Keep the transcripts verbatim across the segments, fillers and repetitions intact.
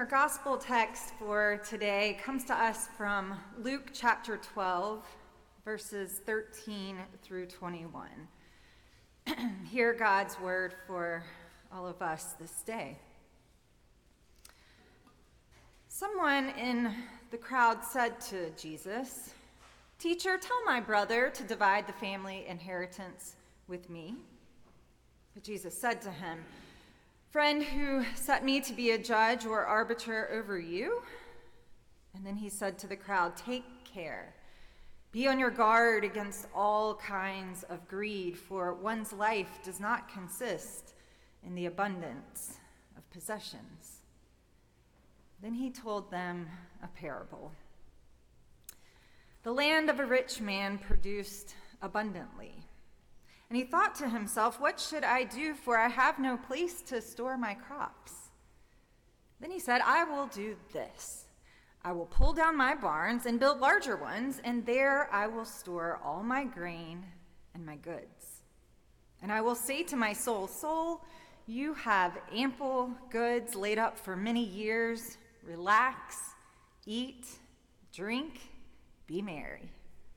Our gospel text for today comes to us from Luke chapter twelve, verses thirteen through twenty-one. Hear God's word for all of us this day. Someone in the crowd said to Jesus, "Teacher, tell my brother to divide the family inheritance with me." But Jesus said to him, "Friend, who set me to be a judge or arbiter over you?" And then he said to the crowd, "Take care. Be on your guard against all kinds of greed, for one's life does not consist in the abundance of possessions." Then he told them a parable. The land of a rich man produced abundantly. And he thought to himself, "What should I do, for I have no place to store my crops?" Then he said, "I will do this. I will pull down my barns and build larger ones, and there I will store all my grain and my goods. And I will say to my soul, 'Soul, you have ample goods laid up for many years. Relax, eat, drink, be merry.'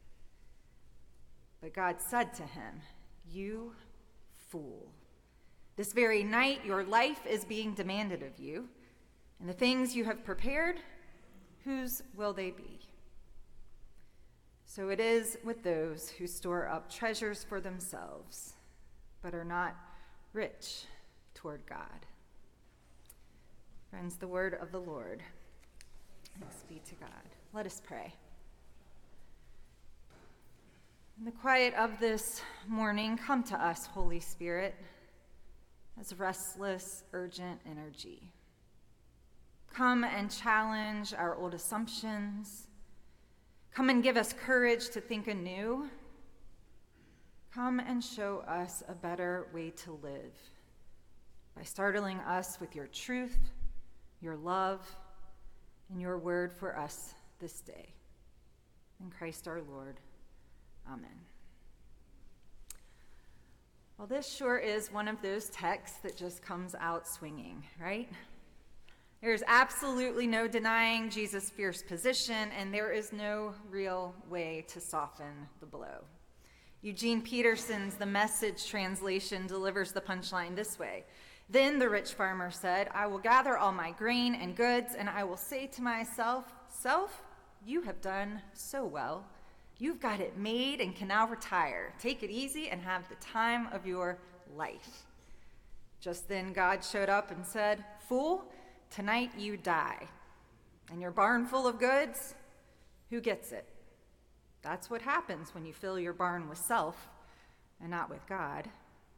But God said to him, 'You fool. This very night your life is being demanded of you, and the things you have prepared, whose will they be?' So it is with those who store up treasures for themselves, but are not rich toward God." Friends, the word of the Lord. Thanks be to God. Let us pray. In the quiet of this morning, come to us, Holy Spirit, as restless, urgent energy. Come and challenge our old assumptions. Come and give us courage to think anew. Come and show us a better way to live by startling us with your truth, your love, and your word for us this day. In Christ our Lord. Amen. Well, this sure is one of those texts that just comes out swinging, right? There's absolutely no denying Jesus' fierce position, and there is no real way to soften the blow. Eugene Peterson's The Message translation delivers the punchline this way. "Then the rich farmer said, 'I will gather all my grain and goods, and I will say to myself, Self, you have done so well. You've got it made and can now retire. Take it easy and have the time of your life.' Just then God showed up and said, 'Fool, tonight you die. And your barn full of goods, who gets it?' That's what happens when you fill your barn with self and not with God."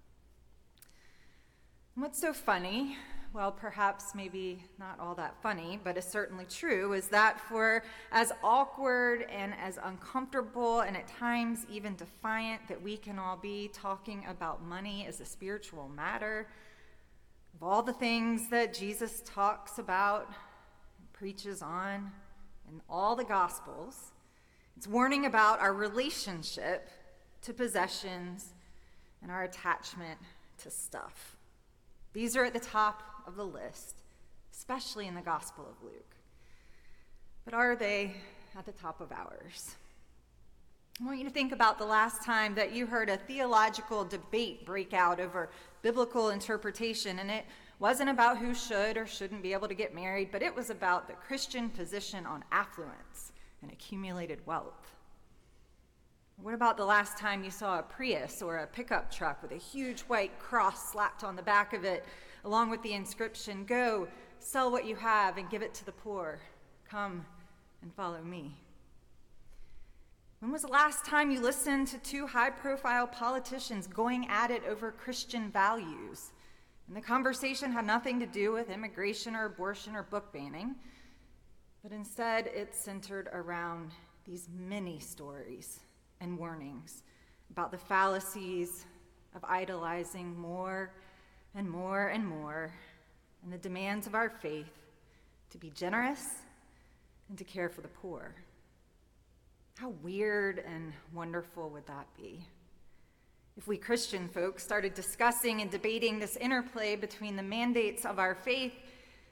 And what's so funny, well, perhaps maybe not all that funny, but is certainly true, is that for as awkward and as uncomfortable and at times even defiant that we can all be talking about money as a spiritual matter, of all the things that Jesus talks about and preaches on in all the Gospels, it's warning about our relationship to possessions and our attachment to stuff. These are at the top of the list, especially in the Gospel of Luke. But are they at the top of ours? I want you to think about the last time that you heard a theological debate break out over biblical interpretation, and it wasn't about who should or shouldn't be able to get married, but it was about the Christian position on affluence and accumulated wealth. What about the last time you saw a Prius or a pickup truck with a huge white cross slapped on the back of it, along with the inscription, "Go, sell what you have and give it to the poor. Come and follow me"? When was the last time you listened to two high-profile politicians going at it over Christian values? And the conversation had nothing to do with immigration or abortion or book banning, but instead it centered around these many stories and warnings about the fallacies of idolizing more and more and more, and the demands of our faith to be generous and to care for the poor. How weird and wonderful would that be if we Christian folks started discussing and debating this interplay between the mandates of our faith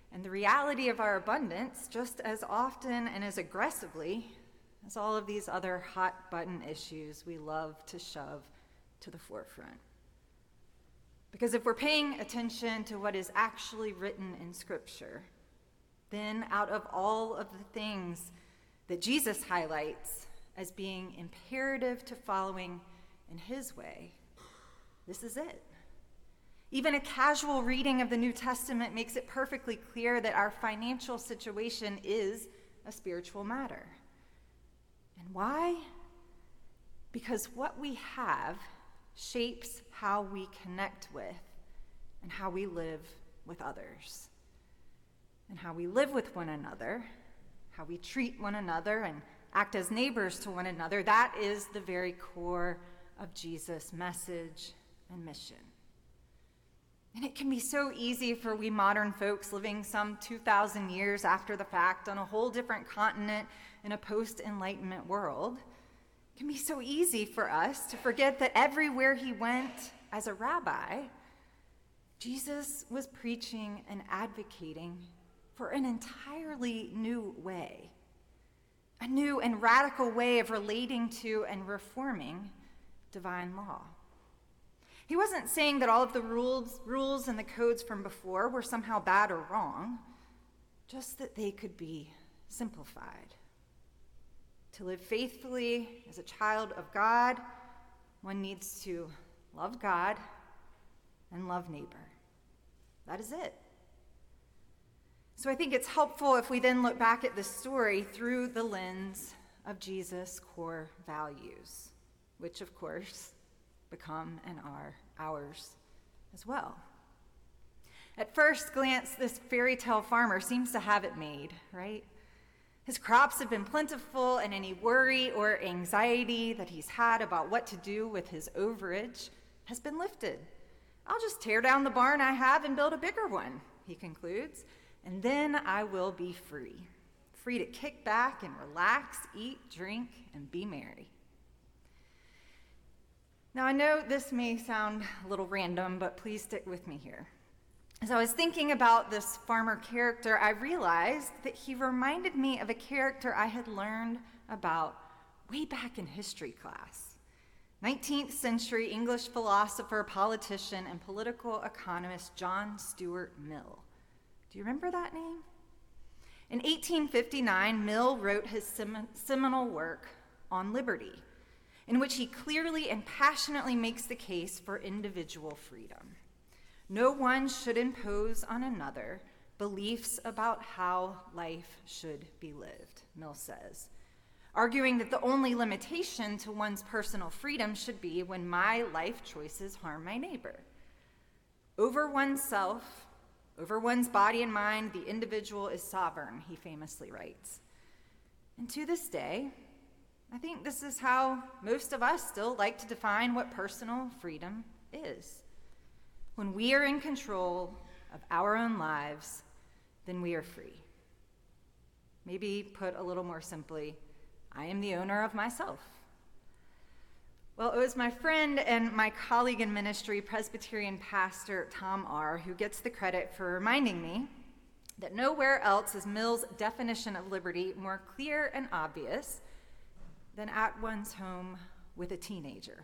and the reality of our abundance just as often and as aggressively as all of these other hot-button issues we love to shove to the forefront. Because if we're paying attention to what is actually written in Scripture, then out of all of the things that Jesus highlights as being imperative to following in his way, this is it. Even a casual reading of the New Testament makes it perfectly clear that our financial situation is a spiritual matter. And why? Because what we have shapes how we connect with and how we live with others. And how we live with one another, how we treat one another and act as neighbors to one another, that is the very core of Jesus' message and mission. And it can be so easy for we modern folks living some two thousand years after the fact on a whole different continent in a post-Enlightenment world. It can be so easy for us to forget that everywhere he went as a rabbi, Jesus was preaching and advocating for an entirely new way, a new and radical way of relating to and reforming divine law. He wasn't saying that all of the rules, rules and the codes from before were somehow bad or wrong, just that they could be simplified. To live faithfully as a child of God, one needs to love God and love neighbor. That is it. So I think it's helpful if we then look back at this story through the lens of Jesus' core values, which of course become and are ours as well. At first glance, this fairy tale farmer seems to have it made, right? His crops have been plentiful, and any worry or anxiety that he's had about what to do with his overage has been lifted. I'll just tear down the barn I have and build a bigger one, he concludes, and then I will be free, free to kick back and relax, eat, drink, and be merry. Now, I know this may sound a little random, but please stick with me here. As I was thinking about this farmer character, I realized that he reminded me of a character I had learned about way back in history class. nineteenth century English philosopher, politician, and political economist John Stuart Mill. Do you remember that name? In eighteen fifty-nine, Mill wrote his sem- seminal work on liberty, in which he clearly and passionately makes the case for individual freedom. No one should impose on another beliefs about how life should be lived, Mill says, arguing that the only limitation to one's personal freedom should be when my life choices harm my neighbor. Over oneself, over one's body and mind, the individual is sovereign, he famously writes. And to this day, I think this is how most of us still like to define what personal freedom is. When we are in control of our own lives, then we are free. Maybe put a little more simply, I am the owner of myself. Well, it was my friend and my colleague in ministry, Presbyterian pastor Tom R., who gets the credit for reminding me that nowhere else is Mill's definition of liberty more clear and obvious than at one's home with a teenager.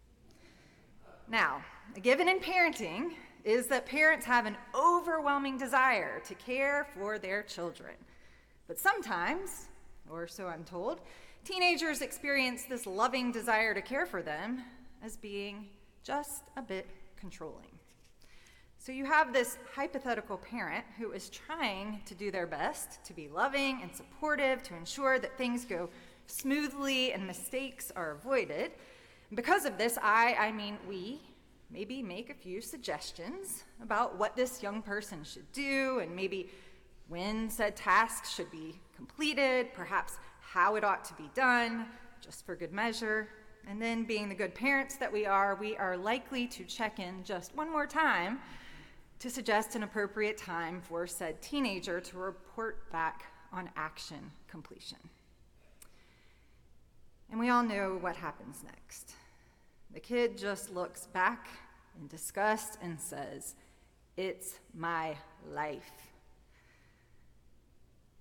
Now, a given in parenting is that parents have an overwhelming desire to care for their children. But sometimes, or so I'm told, teenagers experience this loving desire to care for them as being just a bit controlling. So you have this hypothetical parent who is trying to do their best to be loving and supportive to ensure that things go smoothly and mistakes are avoided. And because of this, I, I mean we, maybe make a few suggestions about what this young person should do and maybe when said tasks should be completed, perhaps how it ought to be done, just for good measure. And then being the good parents that we are, we are likely to check in just one more time to suggest an appropriate time for said teenager to report back on action completion. And we all know what happens next. The kid just looks back in disgust and says, "It's my life."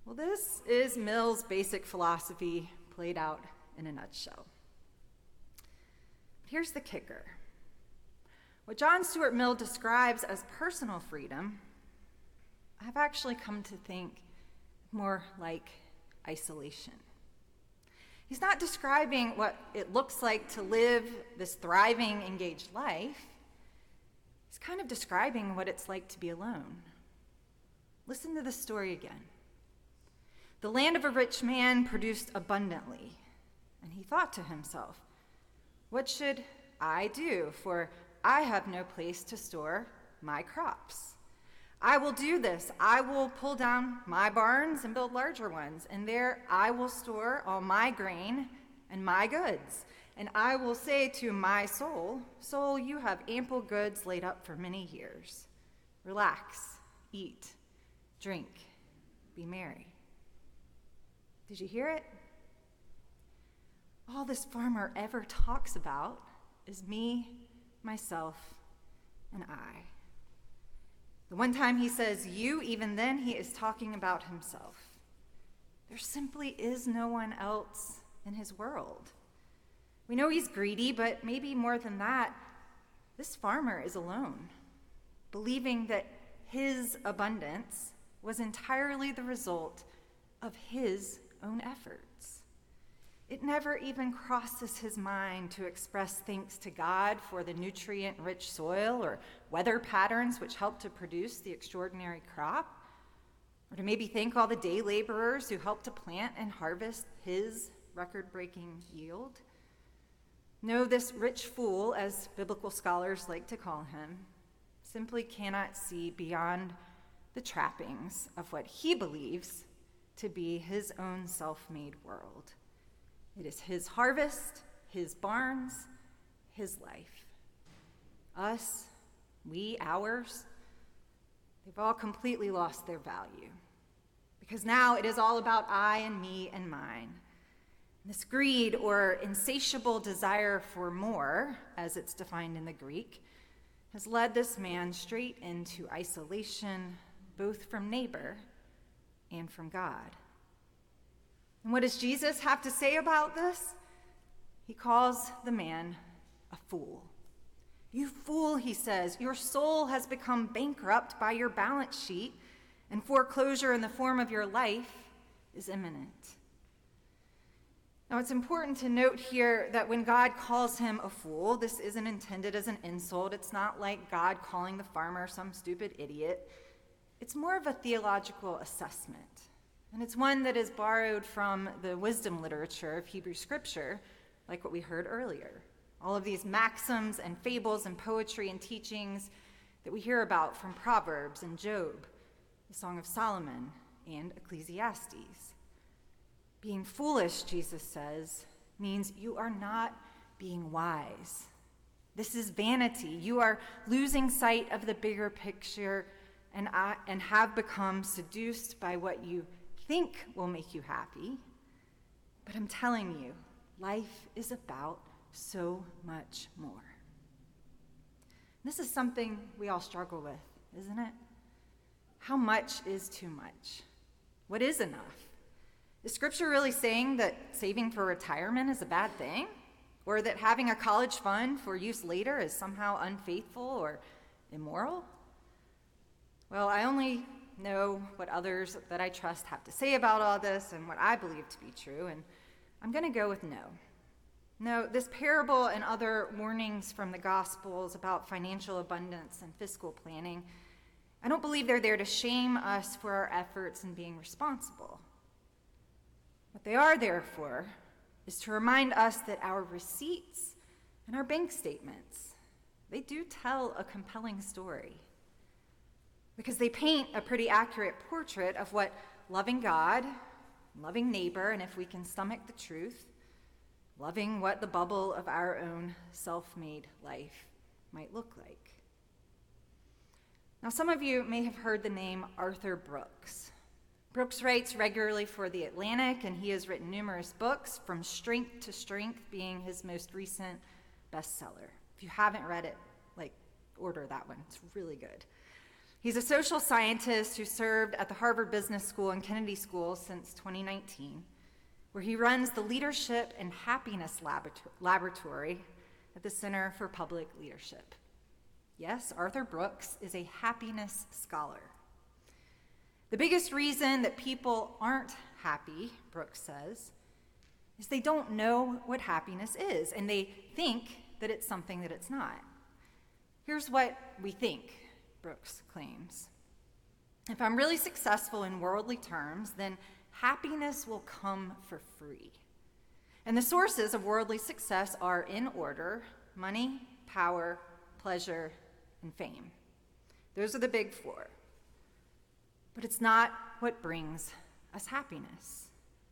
Well, this is Mill's basic philosophy played out in a nutshell. Here's the kicker. What John Stuart Mill describes as personal freedom, I've actually come to think more like isolation. He's not describing what it looks like to live this thriving, engaged life. He's kind of describing what it's like to be alone. Listen to the story again. The land of a rich man produced abundantly, and he thought to himself, "What should I do? For I have no place to store my crops. I will do this. I will pull down my barns and build larger ones, and there I will store all my grain and my goods. And I will say to my soul, 'Soul, you have ample goods laid up for many years. Relax, eat, drink, be merry.'" Did you hear it? All this farmer ever talks about is me, myself, and I. The one time he says you, even then he is talking about himself. There simply is no one else in his world. We know he's greedy, but maybe more than that, this farmer is alone, believing that his abundance was entirely the result of his own efforts. It never even crosses his mind to express thanks to God for the nutrient-rich soil or weather patterns which help to produce the extraordinary crop, or to maybe thank all the day laborers who helped to plant and harvest his record-breaking yield. No, this rich fool, as biblical scholars like to call him, simply cannot see beyond the trappings of what he believes to be his own self-made world. It is his harvest, his barns, his life. Us, we, ours, they've all completely lost their value. Because now it is all about I and me and mine. This greed or insatiable desire for more, as it's defined in the Greek, has led this man straight into isolation, both from neighbor and from God. And what does Jesus have to say about this? He calls the man a fool. "You fool," he says, "your soul has become bankrupt by your balance sheet, and foreclosure in the form of your life is imminent." Now, it's important to note here that when God calls him a fool, this isn't intended as an insult. It's not like God calling the farmer some stupid idiot. It's more of a theological assessment. And it's one that is borrowed from the wisdom literature of Hebrew scripture, like what we heard earlier. All of these maxims and fables and poetry and teachings that we hear about from Proverbs and Job, the Song of Solomon, and Ecclesiastes. Being foolish, Jesus says, means you are not being wise. This is vanity. You are losing sight of the bigger picture and, I, and have become seduced by what you think will make you happy. But I'm telling you, life is about so much more. This is something we all struggle with, isn't it? How much is too much? What is enough? Is Scripture really saying that saving for retirement is a bad thing? Or that having a college fund for use later is somehow unfaithful or immoral? Well, I only know what others that I trust have to say about all this and what I believe to be true, and I'm going to go with no. No, this parable and other warnings from the Gospels about financial abundance and fiscal planning, I don't believe they're there to shame us for our efforts in being responsible. What they are there for is to remind us that our receipts and our bank statements, they do tell a compelling story. Because they paint a pretty accurate portrait of what loving God, loving neighbor, and if we can stomach the truth, loving what the bubble of our own self-made life might look like. Now, some of you may have heard the name Arthur Brooks. Brooks writes regularly for The Atlantic, and he has written numerous books, From Strength to Strength being his most recent bestseller. If you haven't read it, like, order that one. It's really good. He's a social scientist who served at the Harvard Business School and Kennedy School since twenty nineteen, where he runs the Leadership and Happiness Laboratory at the Center for Public Leadership. Yes, Arthur Brooks is a happiness scholar. The biggest reason that people aren't happy, Brooks says, is they don't know what happiness is, and they think that it's something that it's not. Here's what we think, Brooks claims. If I'm really successful in worldly terms, then happiness will come for free. And the sources of worldly success are in order: money, power, pleasure, and fame. Those are the big four. But it's not what brings us happiness.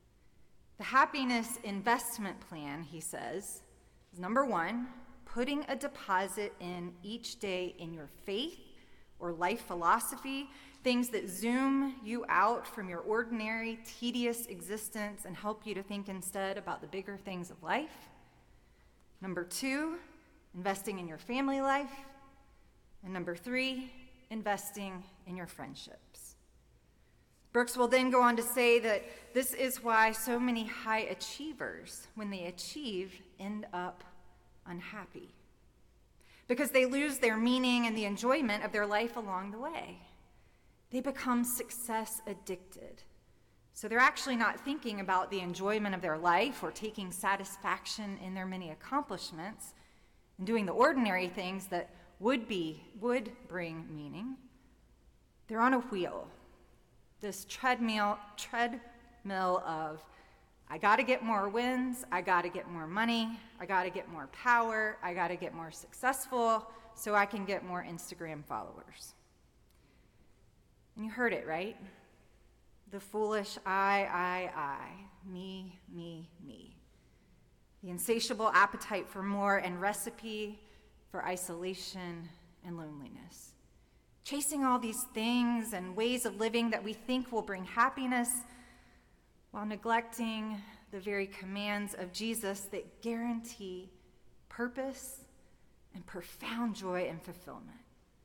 The happiness investment plan, he says, is number one, putting a deposit in each day in your faith or life philosophy, things that zoom you out from your ordinary, tedious existence and help you to think instead about the bigger things of life. Number two, investing in your family life. And number three, investing in your friendships. Brooks will then go on to say that this is why so many high achievers, when they achieve, end up unhappy, because they lose their meaning and the enjoyment of their life along the way. They become success addicted. So they're actually not thinking about the enjoyment of their life or taking satisfaction in their many accomplishments and doing the ordinary things that would be, would bring meaning. They're on a wheel, this treadmill, treadmill of, I gotta get more wins, I gotta get more money, I gotta get more power, I gotta get more successful so I can get more Instagram followers. And you heard it, right? The foolish I, I, I, me, me, me. The insatiable appetite for more and recipe for isolation and loneliness. Chasing all these things and ways of living that we think will bring happiness while neglecting the very commands of Jesus that guarantee purpose and profound joy and fulfillment.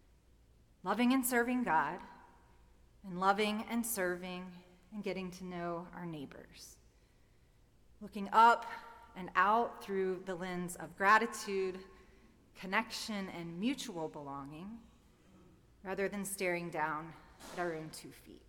Loving and serving God, and loving and serving and getting to know our neighbors. Looking up and out through the lens of gratitude, connection, and mutual belonging, rather than staring down at our own two feet.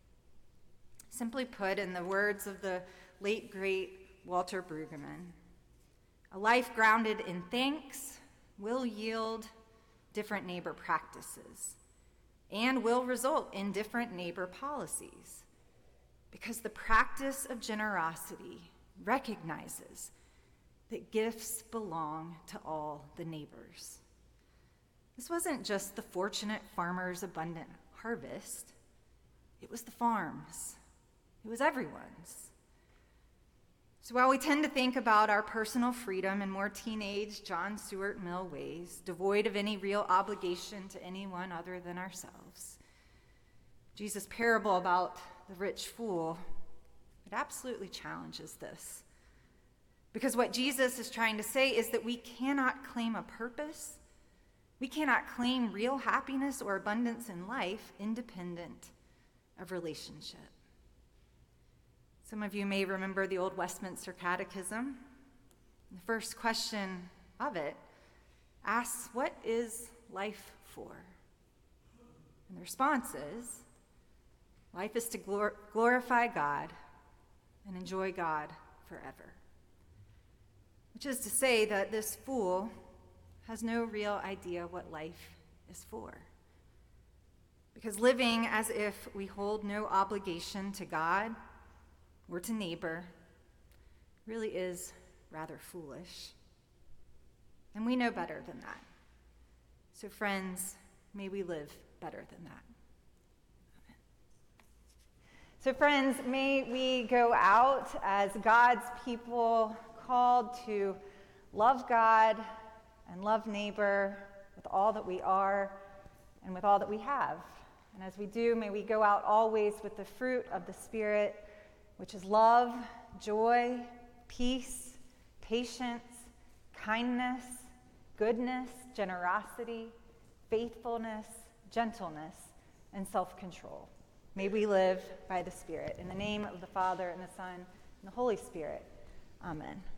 Simply put, in the words of the late, great Walter Brueggemann, a life grounded in thanks will yield different neighbor practices and will result in different neighbor policies, because the practice of generosity recognizes that gifts belong to all the neighbors. This wasn't just the fortunate farmer's abundant harvest. It was the farm's. It was everyone's. So while we tend to think about our personal freedom in more teenage John Stuart Mill ways, devoid of any real obligation to anyone other than ourselves, Jesus' parable about the rich fool, it absolutely challenges this. Because what Jesus is trying to say is that we cannot claim a purpose, we cannot claim real happiness or abundance in life independent of relationship. Some of you may remember the old Westminster Catechism. The first question of it asks, what is life for? And the response is, life is to glor- glorify God and enjoy God forever. Which is to say that this fool has no real idea what life is for. Because living as if we hold no obligation to God or to neighbor really is rather foolish. And we know better than that. So friends, may we live better than that. Amen. So friends, may we go out as God's people, called to love God and love neighbor with all that we are and with all that we have. And as we do, may we go out always with the fruit of the Spirit, which is love, joy, peace, patience, kindness, goodness, generosity, faithfulness, gentleness, and self-control. May we live by the Spirit. In the name of the Father, and the Son, and the Holy Spirit. Amen.